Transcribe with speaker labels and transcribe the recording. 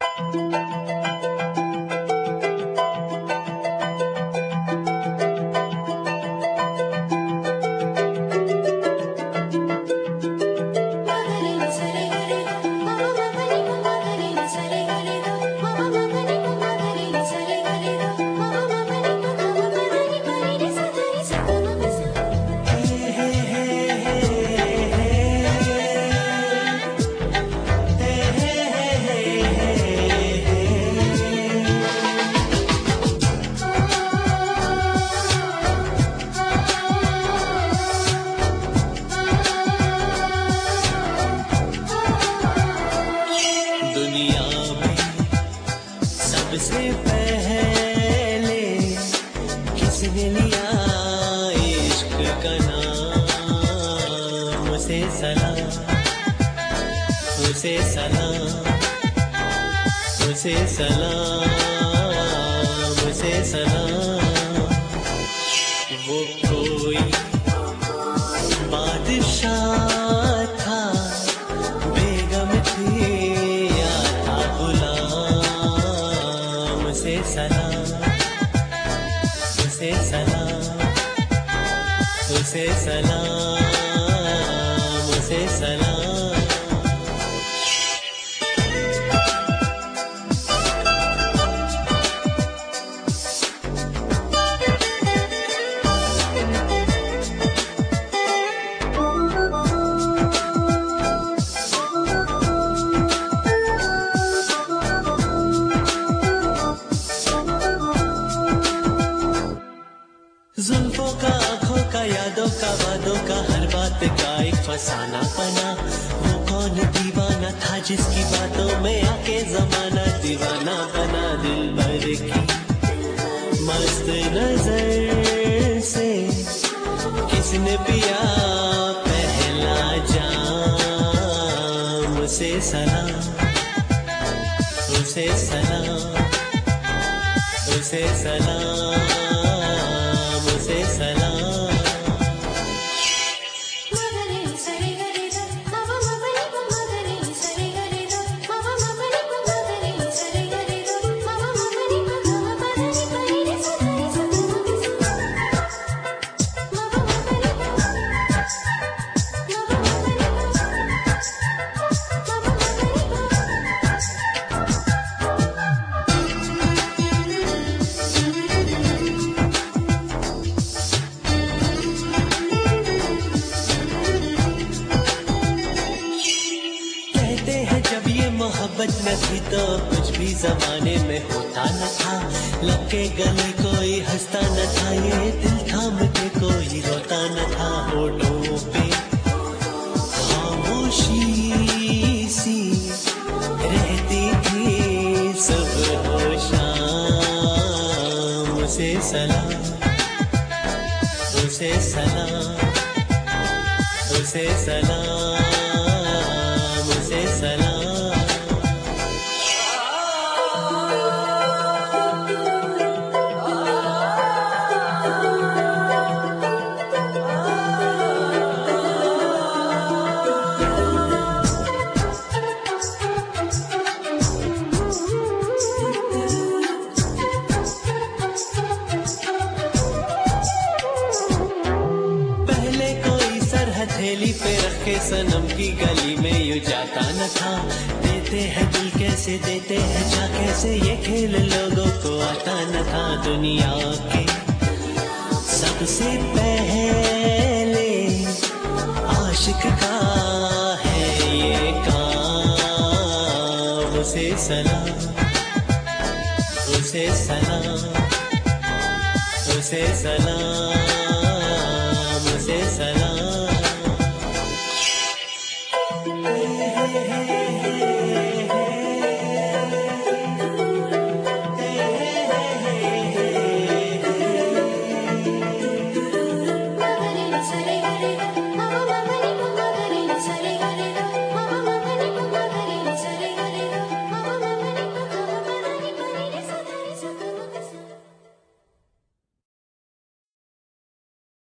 Speaker 1: सबसे पहले किसने लिया इश्क का नाम? उसे सलाम, उसे सलाम, उसे सलाम, उसे सलाम। वो कोई बादशाह था, बेगम थी या था गुलाम? उसे सलाम, उसे सलाम, उसे सलाम, उसे सलाम। जुल्फों का, आंखों का, यादों का, वादों का, हर बात का एक फसाना बना। वो कौन दीवाना था जिसकी बातों में आके जमाना दीवाना बना? दिल भर की मस्त नजर से किसने पिया पहला जाम? उसे सलाम, उसे सलाम, उसे सलाम, उसे सलाम। मोहब्बत न थी तो कुछ भी जमाने में होता न था। लग के गले कोई हंसता न था, ये दिल थाम के कोई रोता न था। होठों पे खामोशी सी रहती थी सुबह हो शाम। उसे सलाम, उसे सलाम, उसे सलाम, उसे सलाम। हथेली पे रखे सनम की गली में यूं जाता न था। देते हैं दिल कैसे देते हैं जा कैसे, ये खेल लोगों को आता न था। दुनिया के सबसे पहले आशिक का है ये काम। उसे सलाम, उसे सलाम, उसे सलाम,